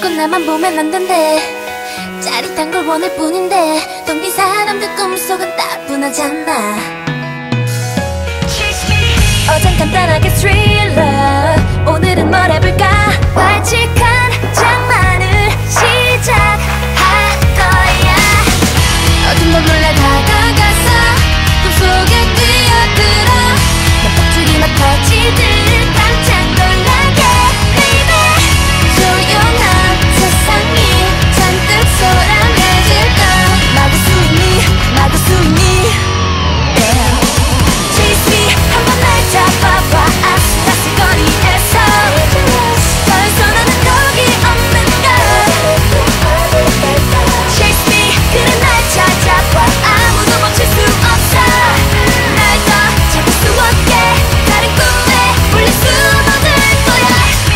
나만 보면 안 된대. 짜릿한 걸 원할 뿐인데 텅빈 사람들 꿈속은 따분하잖아. 어젠 간단하게 스릴러, 오늘은 뭘 해볼까? 발칙한 장난을 시작할 거야. 어둠 넌 몰래 다가가서 꿈속에 뛰어들어. 내 폭죽이 막 터지듯 깜짝 놀라게 baby. 조용한 세상이 잔뜩 소란해질까. 마구 숨이 마구 숨이 Chase me, 한번 날 잡아봐. 아슬아슬 거리에서 더 이상 나는 거기 없는 걸. Chase me, 그래 날 찾아봐. 아무도 멈출 수 없어. 날 더 잡을 수 없게 다른 꿈에 몰려 숨어들 거야.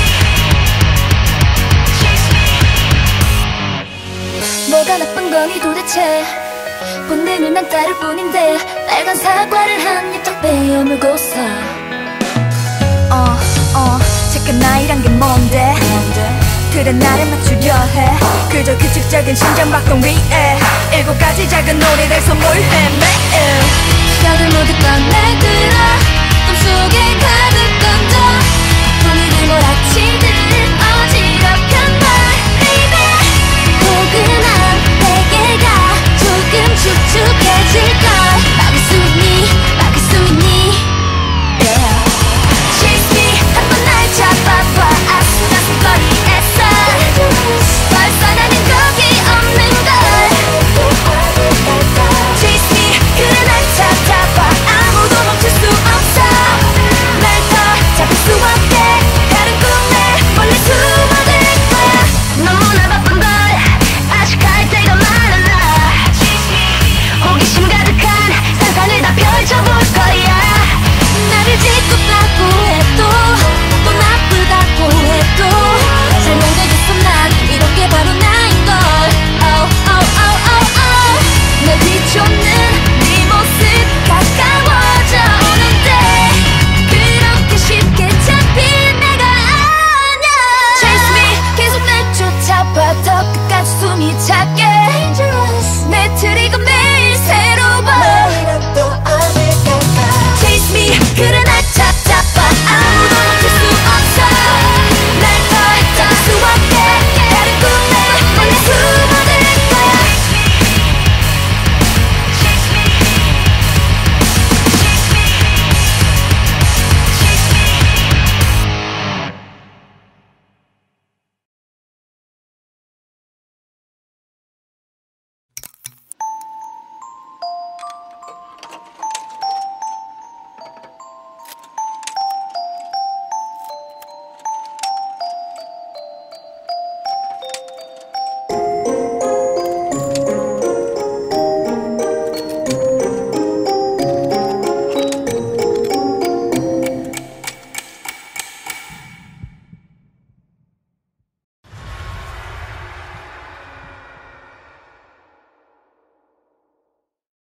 뭐가 나쁜 거니 도대체. 본능은 난 따를 뿐인데 빨간 사과를 한 입 딱 베어물고서 잠깐 나이란 게 뭔데. 그래 나를 맞추려 해. 그저 규칙적인 심장박동 위에 7가지 작은 놀이를 선물해 매일. 시각을 모두 꺼내들어 꿈속에 가득 던져.